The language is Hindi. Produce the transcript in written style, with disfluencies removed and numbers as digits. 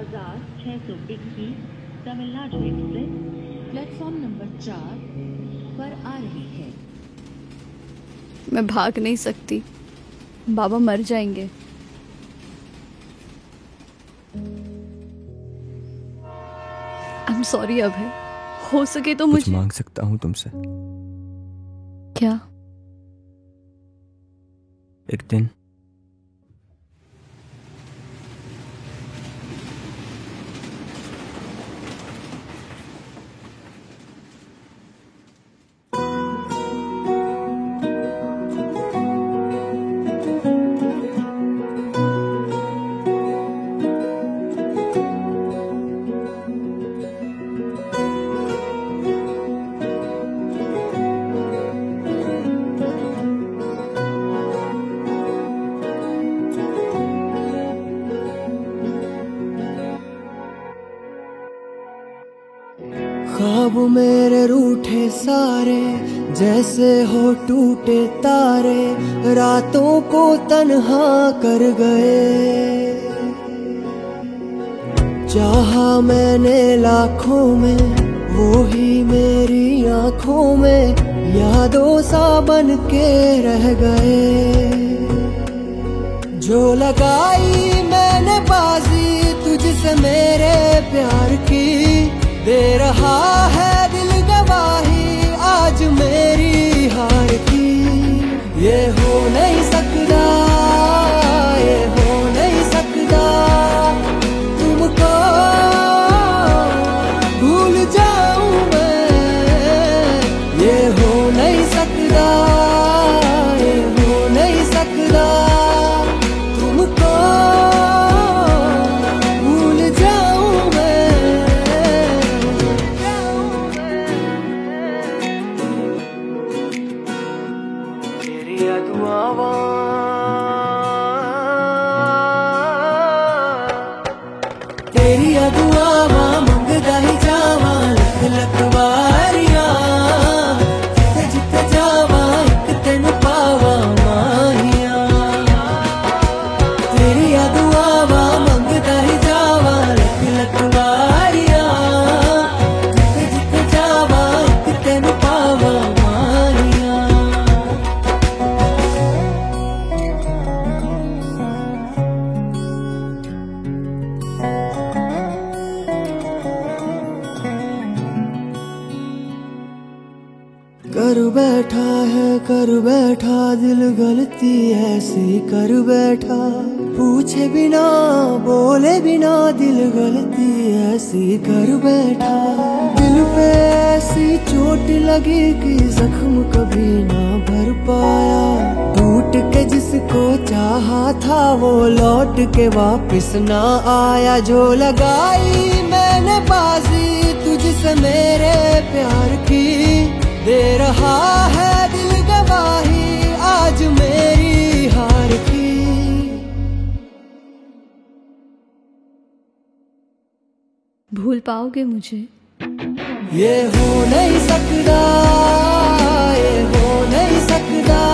7621 तमिलनाडु एक्सप्रेस प्लेटफॉर्म नंबर 4 पर आ रही है। मैं भाग नहीं सकती, बाबा मर जाएंगे। आई एम सॉरी अभय, हो सके तो कुछ मुझे मांग सकता हूँ तुमसे? क्या? एक दिन ख्वाब मेरे रूठे सारे जैसे हो टूटे तारे, रातों को तन्हा कर गए। चाहा मैंने लाखों में, वो ही मेरी आंखों में यादों सा बन के रह गए। जो लगाई मैंने बाजी तुझसे मेरे प्यार की, दे रहा है दिल गवाही आज मेरी हार की। ये हो नहीं सकता, ये हो नहीं सकता, तुमको भूल जाऊं मैं। ये हो नहीं सकता, ये हो नहीं सकता, तुमको भूल जाऊं मैं। तेरी दुआवां तेरी दुआवां मंगदा ही जावां, लख लख वारियां। जिथे जिथे जावां एक तेन पावां माहियां। तेरी दुआवां मंगदा ही जावां, लख लख वारियां। जिथे जिथे जावां एक तेन पावां माहियां। कर बैठा है कर बैठा दिल, गलती ऐसी कर बैठा। पूछे बिना बोले बिना दिल, गलती ऐसी कर बैठा। दिल पे ऐसी चोट लगी कि जख्म कभी ना भर पाया। टूट के जिसको चाहा था वो लौट के वापस ना आया। जो लगाई मैंने बाजी तुझसे मेरे प्यार की, दे रहा है दिल गवाही आज मेरी हार की। भूल पाओगे मुझे? ये हो नहीं सकता, ये हो नहीं सकता,